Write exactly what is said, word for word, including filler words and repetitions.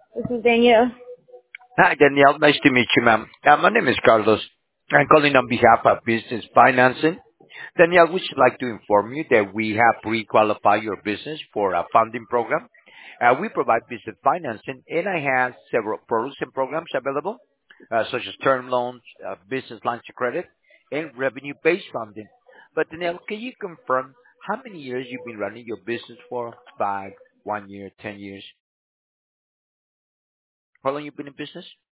This is Danielle. Hi, Danielle. Nice to meet you, ma'am. Uh, my name is Carlos. I'm calling on behalf of Business Financing. Danielle, we should like to inform you that we have pre-qualified your business for a funding program. Uh, we provide business financing, and I have several products and programs available, uh, such as term loans, uh, business lines of credit, and revenue-based funding. But Danielle, can you confirm how many years you've been running your business for? Five, one year, ten years? How long you been in business?